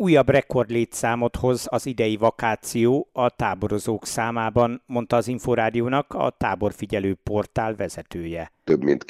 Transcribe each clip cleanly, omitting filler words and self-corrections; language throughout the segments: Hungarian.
Újabb rekordlétszámot hoz az idei vakáció a táborozók számában, mondta az Inforádiónak a táborfigyelő portál vezetője. Több mint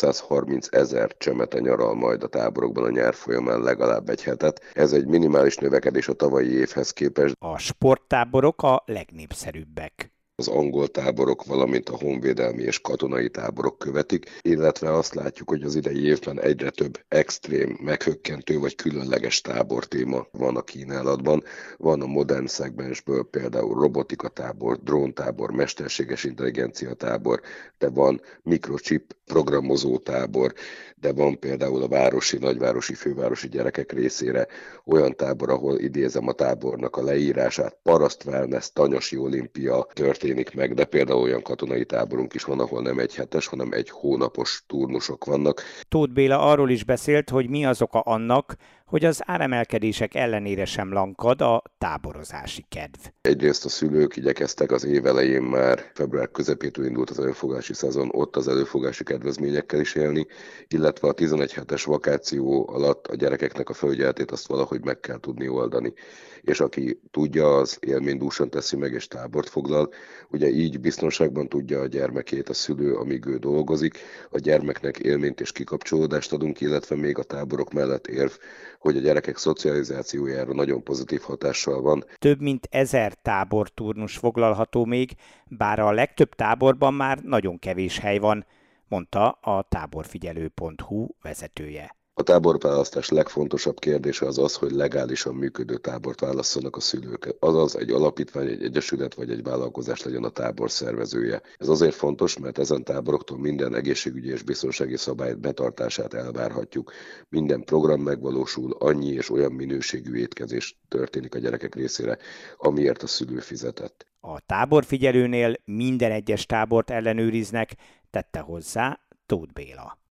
230 000 csemete nyaral majd a táborokban a nyár folyamán legalább egy hetet. Ez egy minimális növekedés a tavalyi évhez képest. A sporttáborok a legnépszerűbbek. Az angol táborok, valamint a honvédelmi és katonai táborok követik, illetve azt látjuk, hogy az idei évben egyre több extrém, meghökkentő vagy különleges tábortéma van a kínálatban. Van a modern szegmensből például robotika tábor, dróntábor, mesterséges intelligencia tábor, de van mikrochip programozó tábor, de van például a városi, nagyvárosi, fővárosi gyerekek részére olyan tábor, ahol idézem a tábornak a leírását, paraszt wellness, tanyasi olimpia történik meg, de például olyan katonai táborunk is van, ahol nem egy hetes, hanem egy hónapos turnusok vannak. Tóth Béla arról is beszélt, hogy mi az oka annak, hogy az áremelkedések ellenére sem lankad a táborozási kedv. Egyrészt a szülők igyekeztek az év elején már, február közepétől indult az előfogási szezon, ott az előfogási kedvezményekkel is élni, illetve a 11 hetes vakáció alatt a gyerekeknek a felügyeletét azt valahogy meg kell tudni oldani. És aki tudja, az élménydúsan teszi meg és tábort foglal, ugye így biztonságban tudja a gyermekét a szülő, amíg ő dolgozik, a gyermeknek élményt és kikapcsolódást adunk, illetve még a táborok mellett érv, hogy a gyerekek szocializációjára nagyon pozitív hatással van. Több mint 1000 táborturnus foglalható még, bár a legtöbb táborban már nagyon kevés hely van, mondta a táborfigyelő.hu vezetője. A táborválasztás legfontosabb kérdése az az, hogy legálisan működő tábort válasszanak a szülők. Azaz egy alapítvány, egy egyesület vagy egy vállalkozás legyen a tábor szervezője. Ez azért fontos, mert ezen táboroktól minden egészségügyi és biztonsági szabály betartását elvárhatjuk. Minden program megvalósul, annyi és olyan minőségű étkezés történik a gyerekek részére, amiért a szülő fizetett. A táborfigyelőnél minden egyes tábort ellenőriznek, tette hozzá Tóth Béla.